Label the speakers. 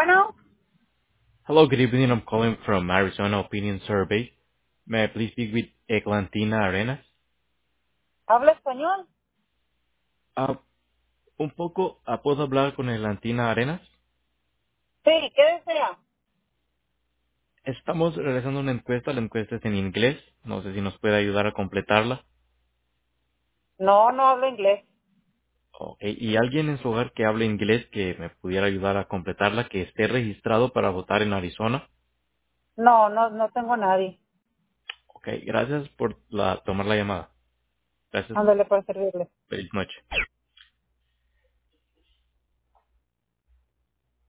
Speaker 1: Bueno,
Speaker 2: Hello, good evening. I'm calling from Arizona Opinion Survey. May I please speak with Eglantina Arenas?
Speaker 1: ¿habla español?
Speaker 2: Ah, ¿puedo hablar con Eglantina Arenas?
Speaker 1: Sí, ¿qué desea?
Speaker 2: Estamos realizando una encuesta. La encuesta es en inglés. No sé si nos puede ayudar a completarla.
Speaker 1: No, no hablo inglés.
Speaker 2: Okay. ¿Y alguien en su hogar que hable inglés que me pudiera ayudar a completarla, que esté registrado para votar en Arizona?
Speaker 1: No, no tengo nadie.
Speaker 2: Ok, gracias por tomar la llamada. Gracias.
Speaker 1: Ándale para servirle.
Speaker 2: Feliz noche.